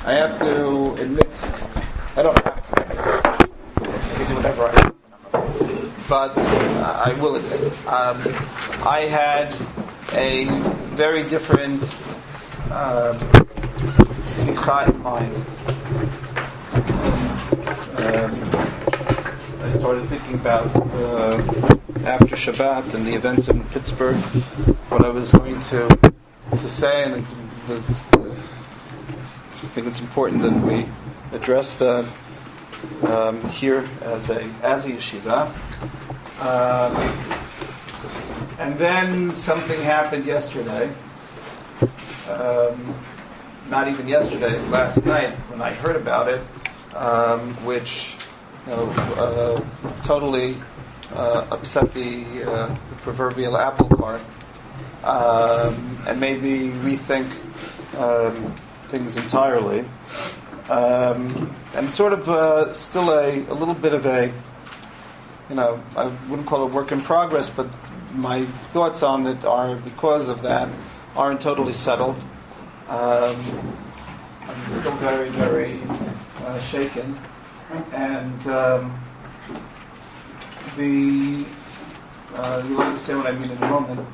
I have to admit, I don't have to. I can do whatever I want. But I will admit, I had a very different sikha in mind. I started thinking about after Shabbat and the events in Pittsburgh, what I was going to say, and it was, I think it's important that we address that here as a yeshiva. And then something happened yesterday. Not even yesterday, last night when I heard about it, which totally upset the proverbial apple cart, and made me rethink things entirely, and sort of still a little bit of a, I wouldn't call it work in progress, but my thoughts on it are, because of that, aren't totally settled. I'm still very, very shaken, and you'll understand what I mean in a moment.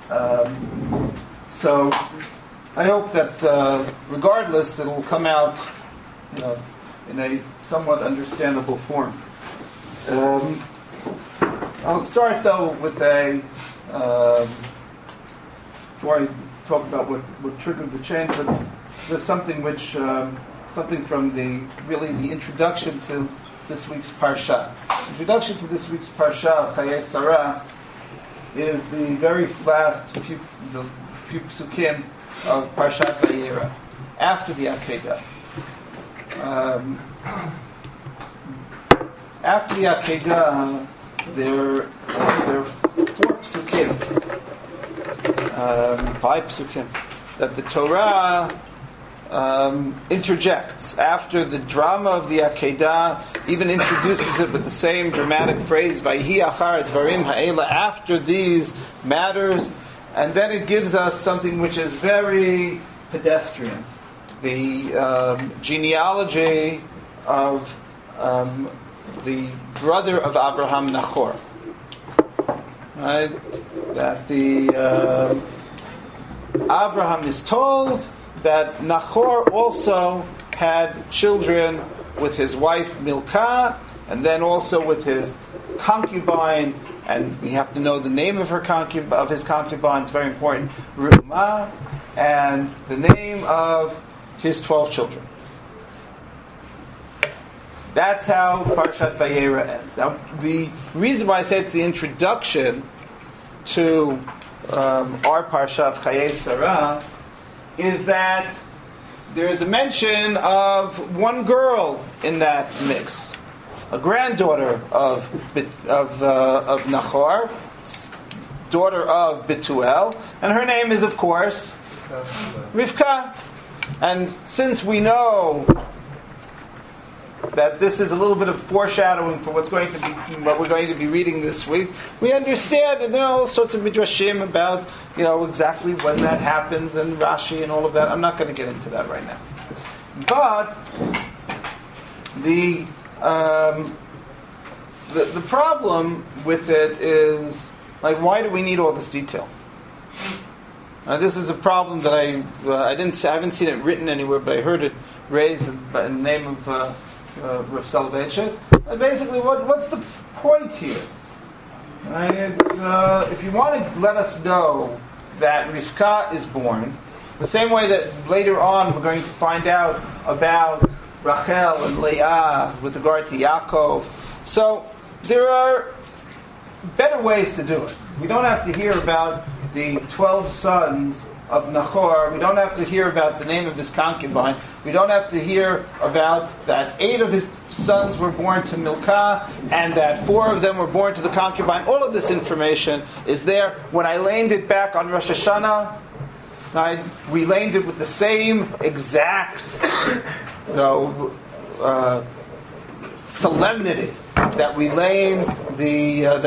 So I hope that regardless, it'll come out, in a somewhat understandable form. I'll start though with before I talk about what triggered the change, but there's something something from the introduction to this week's parsha. Introduction to this week's parsha, Chayei Sarah, is the very last few psukim of Parshat Vayera, after the Akedah. After the Akedah, there are 4 psukim, 5 psukim, that the Torah interjects after the drama of the Akedah, even introduces it with the same dramatic phrase, Vayhi achar dvarim ha'ela, after these matters, and then it gives us something which is very pedestrian, the genealogy of the brother of Abraham, Nachor. Right? That the Abraham is told that Nachor also had children with his wife Milcah, and then also with his concubine, and we have to know the name of his concubine, it's very important, Reumah, and the name of his 12 children. That's how Parshat Vayera ends. Now, the reason why I say it's the introduction to our Parsha of Chayei Sarah is that there is a mention of one girl in that mix, a granddaughter of Nachor, daughter of Betuel, and her name is, of course, Rivka. And since we know that this is a little bit of foreshadowing for what we're going to be reading this week, we understand that there are all sorts of midrashim about exactly when that happens, and Rashi and all of that. I'm not going to get into that right now. But the problem with it is, why do we need all this detail? This is a problem that I haven't seen it written anywhere, but I heard it raised in the name of Rav Soloveitchik. Basically, what's the point here? If you want to let us know that Rivka is born, the same way that later on we're going to find out about Rachel and Leah with regard to Yaakov. So there are better ways to do it. We don't have to hear about the 12 sons of Nachor. We don't have to hear about the name of his concubine. We don't have to hear about that 8 of his sons were born to Milcah and that 4 of them were born to the concubine. All of this information is there. When I laid it back on Rosh Hashanah, I relayed it with the same exact solemnity that we read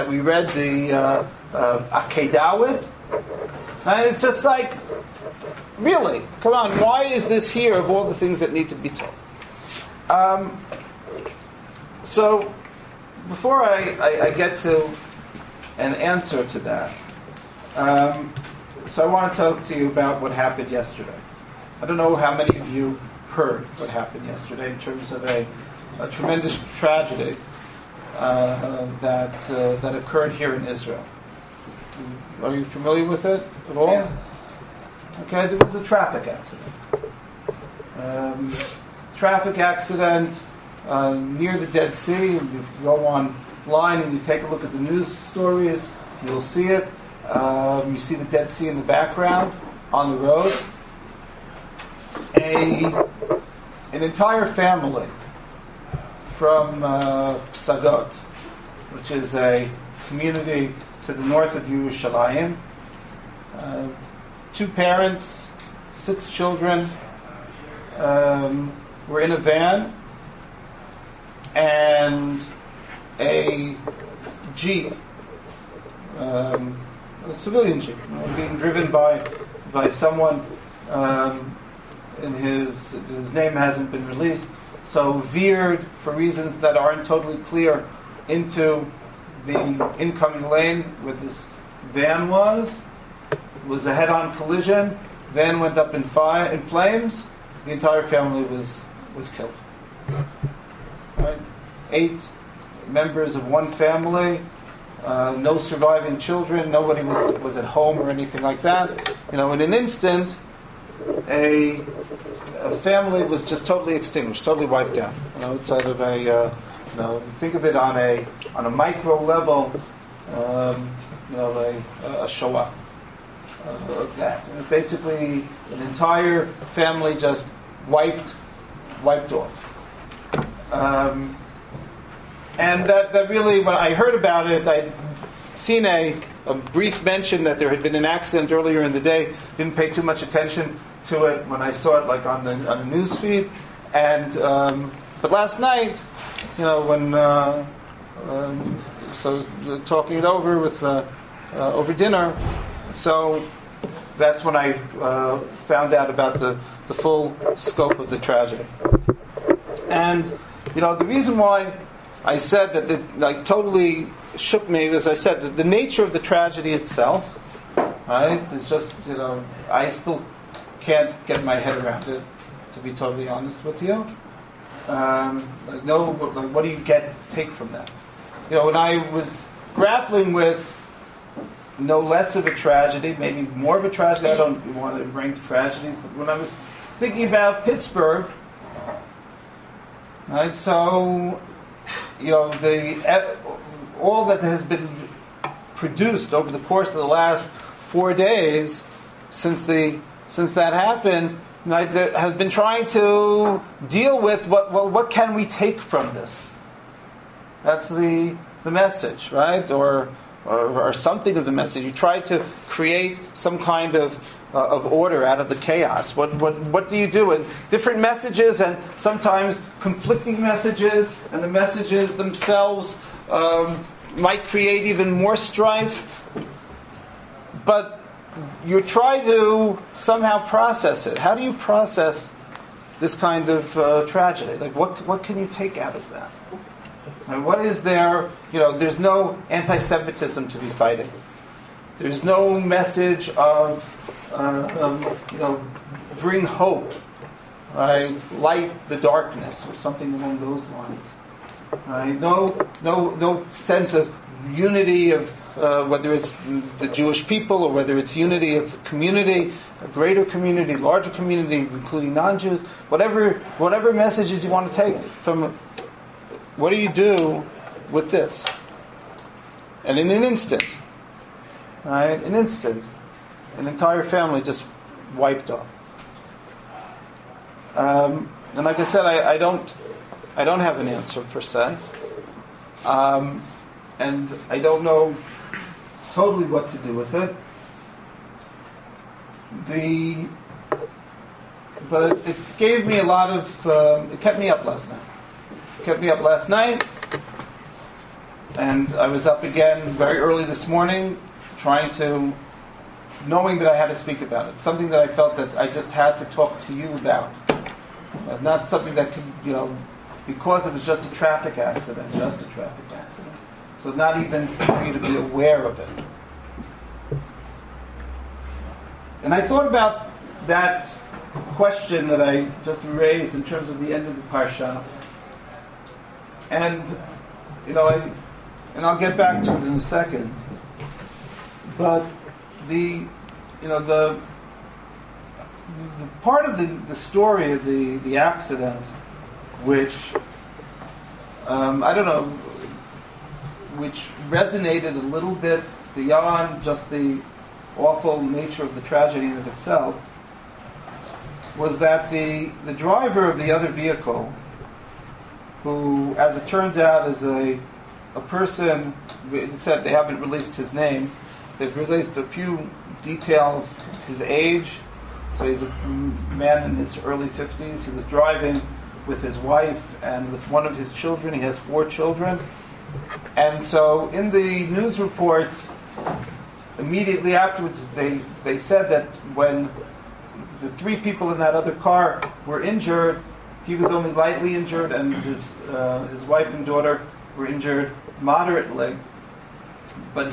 the Akedah with. And it's just like, Really, come on, why is this here of all the things that need to be told? So, before I get to an answer to that, so I want to talk to you about what happened yesterday. I don't know how many of you heard what happened yesterday in terms of a tremendous tragedy that occurred here in Israel. Are you familiar with it at all? Yeah. Okay, there was a traffic accident. Traffic accident near the Dead Sea. If you go online and you take a look at the news stories, you'll see it. You see the Dead Sea in the background on the road. An entire family from Psagot, which is a community to the north of Yerushalayim. 2 parents, 6 children were in a van, and a Jeep, a civilian Jeep, being driven by someone, and his name hasn't been released, so veered for reasons that aren't totally clear into the incoming lane where this van was. It was a head-on collision. Van went up in flames. The entire family was killed. Right? 8 members of one family. No surviving children. Nobody was at home or anything like that. In an instant, a family was just totally extinguished, totally wiped out. Outside of think of it on a micro level. A Shoah of that. Basically, an entire family just wiped off. And that really, when I heard about it, I'd seen a brief mention that there had been an accident earlier in the day. Didn't pay too much attention to it when I saw it, like on the news feed. And but last night, when so talking it over with over dinner, so that's when I found out about the full scope of the tragedy. And the reason why I said that it totally shook me, as I said, the nature of the tragedy itself, right? It's just I still can't get my head around it, to be totally honest with you. What do you take from that? When I was grappling with no less of a tragedy, maybe more of a tragedy, I don't want to rank tragedies, but when I was thinking about Pittsburgh, right, so, all that has been produced over the course of the last 4 days since that happened, has been trying to deal with what can we take from this? That's the message, right? Or something of the message. You try to create some kind of order out of the chaos. What do you do? And different messages, and sometimes conflicting messages, and the messages themselves might create even more strife. But you try to somehow process it. How do you process this kind of tragedy? Like, what can you take out of that? And what is there? There's no anti-Semitism to be fighting. There's no message of bring hope, right? Light the darkness, or something along those lines. Right? No sense of unity of whether it's the Jewish people or whether it's unity of the community, a greater community, larger community, including non-Jews. Whatever messages you want to take from. What do you do with this? And in an instant, right? An entire family just wiped off. And like I said, I don't have an answer per se, and I don't know totally what to do with it. But it gave me a lot of. It kept me up last night. And I was up again very early this morning, trying to knowing that I had to speak about it. Something that I felt that I just had to talk to you about. Not something that could, because it was just a traffic accident. So not even for you to be aware of it. And I thought about that question that I just raised in terms of the end of the parsha. And, I'll get back to it in a second. But the part of the story of the accident, which which resonated a little bit beyond just the awful nature of the tragedy in of itself, was that the driver of the other vehicle, who, as it turns out, is a person, it said they haven't released his name, they've released a few details, his age, so he's a man in his early 50s. He was driving with his wife and with one of his children. He has 4 children. And so in the news reports, immediately afterwards, they said that when the 3 people in that other car were injured, he was only lightly injured, and his wife and daughter were injured moderately. But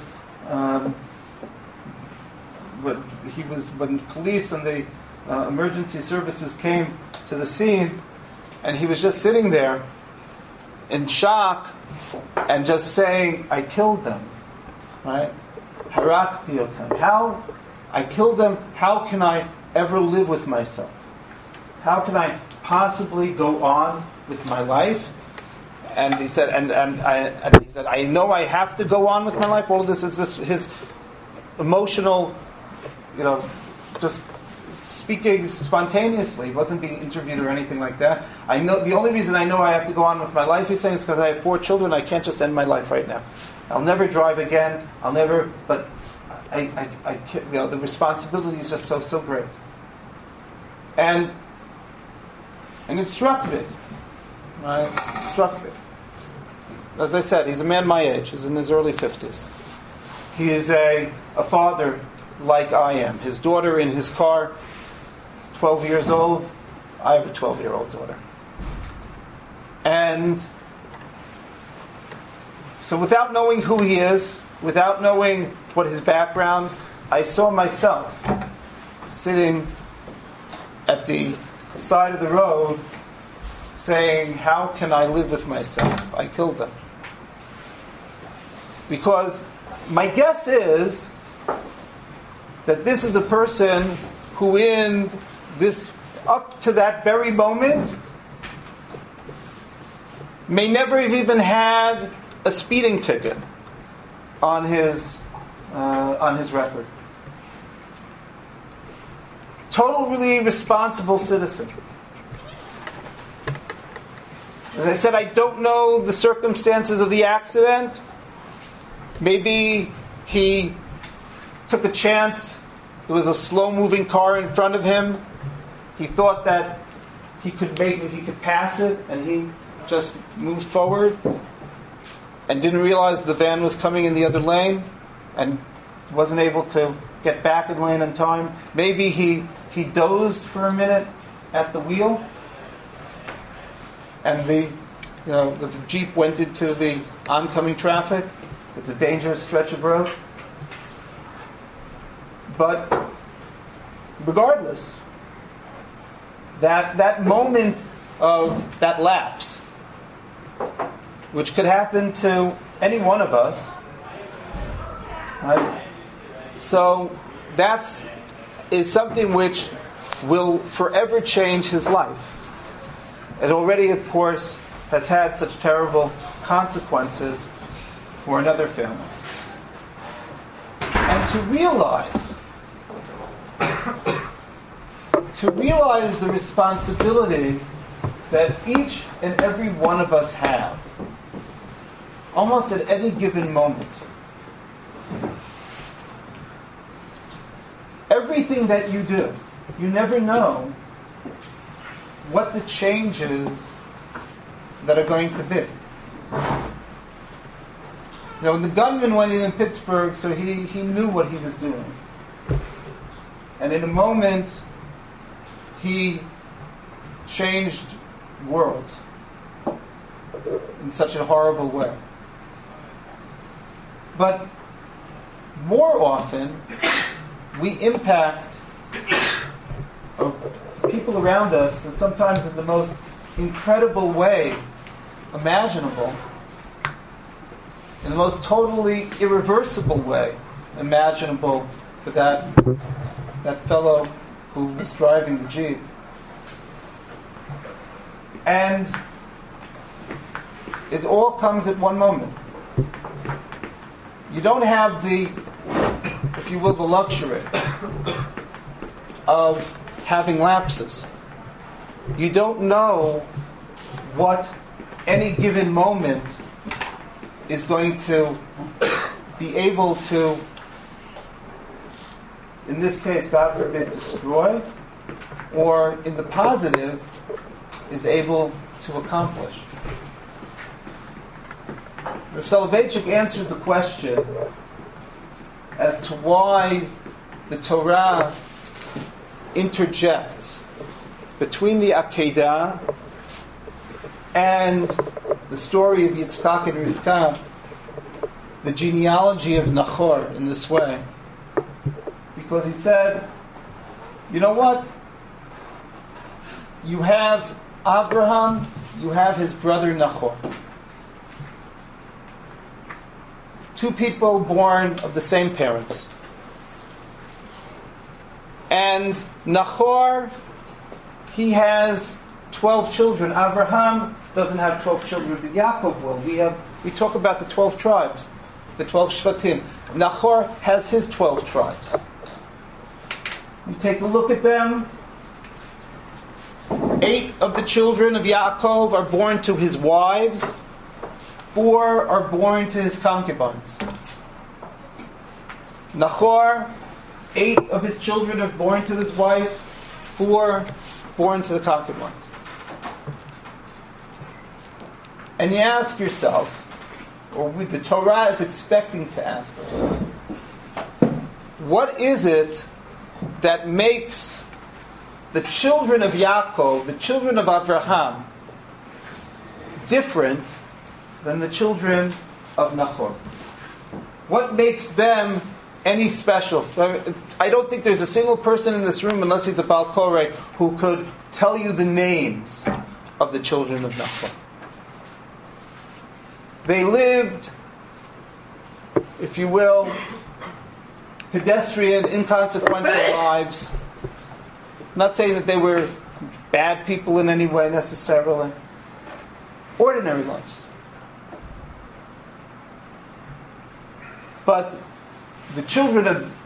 when police and the emergency services came to the scene, and he was just sitting there in shock and just saying, "I killed them," right? Harakti otam. How I killed them? How can I ever live with myself? How can I possibly go on with my life? And he said, he said, I know I have to go on with my life. All of this is just his emotional, just speaking spontaneously. He wasn't being interviewed or anything like that. I know the only reason I know I have to go on with my life, he's saying, is because I have 4 children. I can't just end my life right now. I'll never drive again. But I the responsibility is just so great. And it struck me. Right? It struck me. As I said, he's a man my age. He's in his early 50s. He is a father like I am. His daughter in his car, 12 years old. I have a 12-year-old daughter. And so without knowing who he is, without knowing what his background, I saw myself sitting at the side of the road saying, how can I live with myself? I killed them. Because my guess is that this is a person who up to that very moment, may never have even had a speeding ticket on his record. Totally responsible citizen. As I said, I don't know the circumstances of the accident. Maybe he took a chance. There was a slow-moving car in front of him. He thought that he could pass it, and he just moved forward and didn't realize the van was coming in the other lane and wasn't able to get back in lane in time. Maybe he dozed for a minute at the wheel, and the Jeep went into the oncoming traffic. It's a dangerous stretch of road. But regardless, that moment of that lapse, which could happen to any one of us, right? So is something which will forever change his life. It already, of course, has had such terrible consequences for another family. And to realize the responsibility that each and every one of us have, almost at any given moment. Everything that you do, you never know what the changes that are going to be. When the gunman went in Pittsburgh, so he knew what he was doing. And in a moment, he changed worlds in such a horrible way. But more often, we impact people around us, and sometimes in the most incredible way imaginable, in the most totally irreversible way imaginable for that fellow who was driving the Jeep. And it all comes at one moment. You don't have the, if you will, the luxury of having lapses. You don't know what any given moment is going to be able to, in this case, God forbid, destroy, or in the positive, is able to accomplish. Rav Soloveitchik answered the question as to why the Torah interjects between the Akedah and the story of Yitzchak and Rivka, the genealogy of Nachor, in this way. Because he said, you know what? You have Abraham, you have his brother Nachor. Two people born of the same parents. And Nachor, he has 12 children. Abraham doesn't have 12 children, but Yaakov will. We talk about the 12 tribes, the 12 Shvatim. Nachor has his 12 tribes. You take a look at them. 8 of the children of Yaakov are born to his wives. 4 are born to his concubines. Nachor, 8 of his children are born to his wife. 4 born to the concubines. And you ask yourself, or the Torah is expecting to ask ourselves, what is it that makes the children of Yaakov, the children of Avraham, different than the children of Nachor? What makes them any special? I don't think there's a single person in this room, unless he's a Baal Koreh, who could tell you the names of the children of Nachor. They lived, if you will, pedestrian, inconsequential lives. I'm not saying that they were bad people in any way necessarily. Ordinary lives. But the children of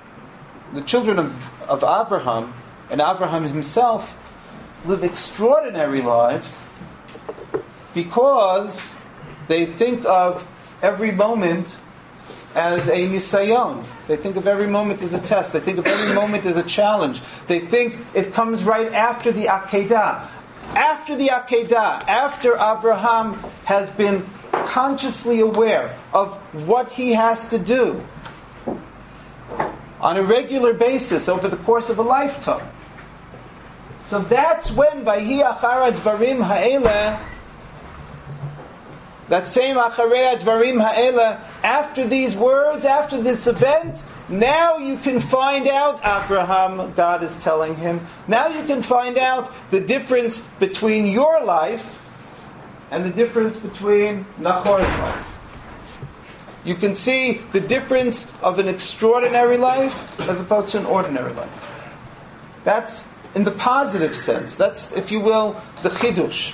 Abraham and Abraham himself live extraordinary lives because they think of every moment as a nisayon. They think of every moment as a test. They think of every moment as a challenge. They think it comes right after the Akedah. After the Akedah, after Abraham has been consciously aware of what he has to do on a regular basis over the course of a lifetime. So that's when Vayhi Achar Dvarim Ha'eleh, that same Acharei Dvarim Ha'eleh, after these words, after this event, now you can find out, Abraham, God is telling him, now you can find out the difference between your life and the difference between Nachor's life. You can see the difference of an extraordinary life as opposed to an ordinary life. That's in the positive sense. That's, if you will, the chidush.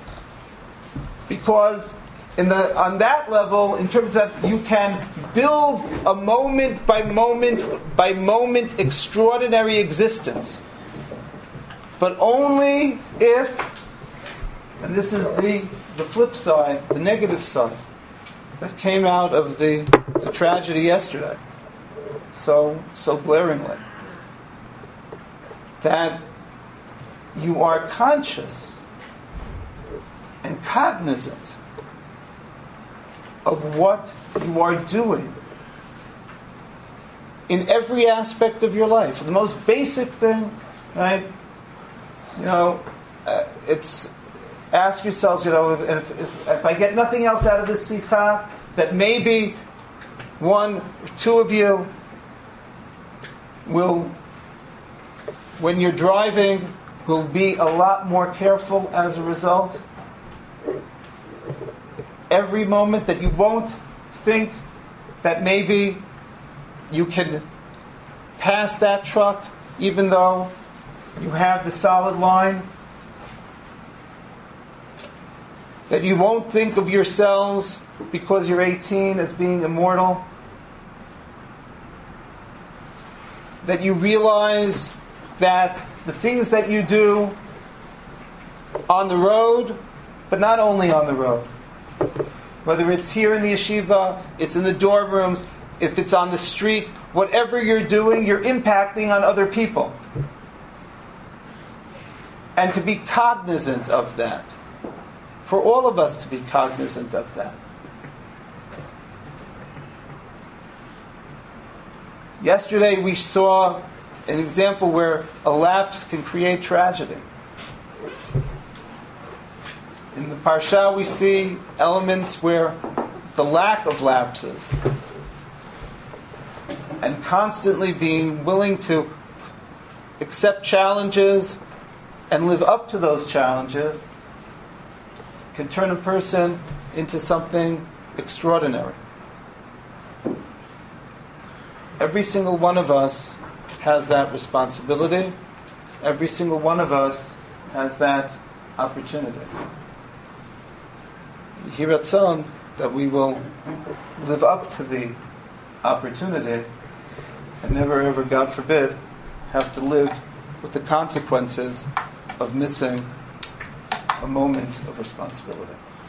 Because on that level, in terms of that, you can build a moment by moment extraordinary existence. But only if, and this is the flip side, the negative side, that came out of the tragedy yesterday, so glaringly, that you are conscious and cognizant of what you are doing in every aspect of your life. The most basic thing, right? It's ask yourselves, if I get nothing else out of this sikha, that maybe one or two of you will, when you're driving, will be a lot more careful as a result. Every moment that you won't think that maybe you can pass that truck even though you have the solid line. That you won't think of yourselves because you're 18 as being immortal. That you realize that the things that you do on the road, but not only on the road, whether it's here in the yeshiva, it's in the dorm rooms, if it's on the street, whatever you're doing, you're impacting on other people. And to be cognizant of that. For all of us to be cognizant of that. Yesterday we saw an example where a lapse can create tragedy. In the Parsha we see elements where the lack of lapses and constantly being willing to accept challenges and live up to those challenges can turn a person into something extraordinary. Every single one of us has that responsibility. Every single one of us has that opportunity. Yehi Ratzon that we will live up to the opportunity and never ever, God forbid, have to live with the consequences of missing a moment of responsibility.